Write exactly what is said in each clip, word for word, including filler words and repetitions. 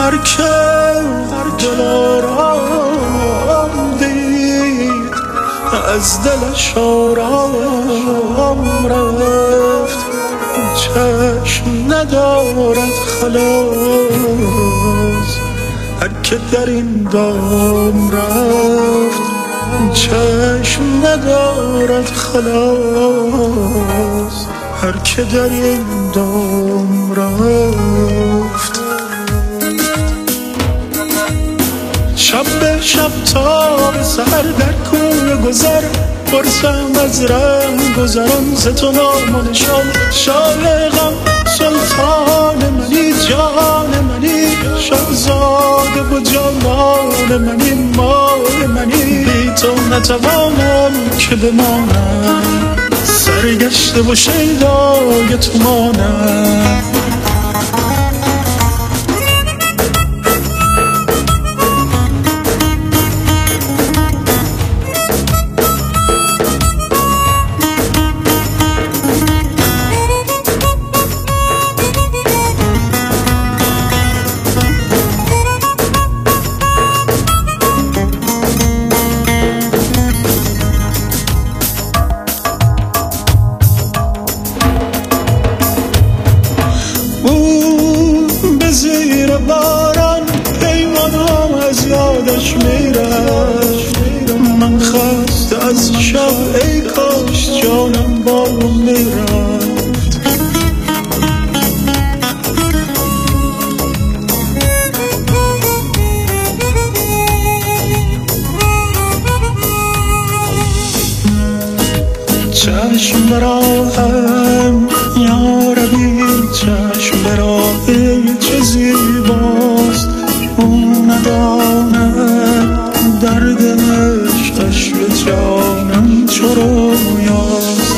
هر که دلارام دید از دلش آرام رفت، چشم ندارد خلاص هر که در این دام رفت، چشم ندارد خلاص هر که در این دام رفت. شب به شب تا به سحر در کوی گذر پرسم از رنگ گذران ز تو نام و نشان، شاه غم سلطان منی جان منی، شهزاده و جانان منی مال منی، بی تو نتوانم که بمانم، سرگشته و شیدای تو مانم. زیر باران پیمانم از یادش میرفت، من خسته از شب ای کاش جانم با او میرفت. چشم براهم یاربی، چشم براهم چه زیباست، اون نداند درد عشقش به جانم چو رویاست.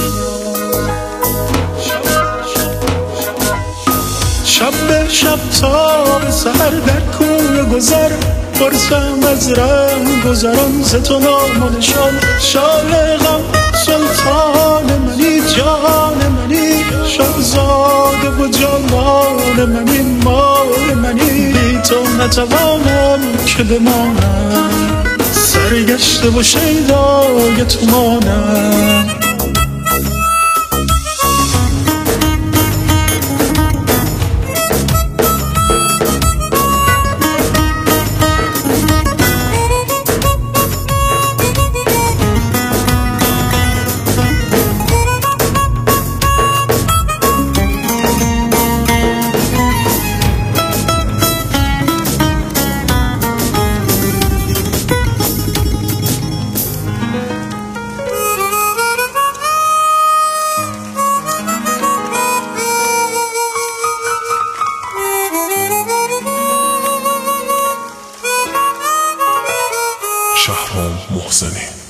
شب به شب تا به سحر در کوی گذر پرسم از رنگ گذران ز تو نام و نشان، شاه غم سلطان منی جان منی، شهزاده و جانان منی مال منی، بی تو نتوانم که بمانم، سرگشته و شیدای تو مانم. شهرام محسنی.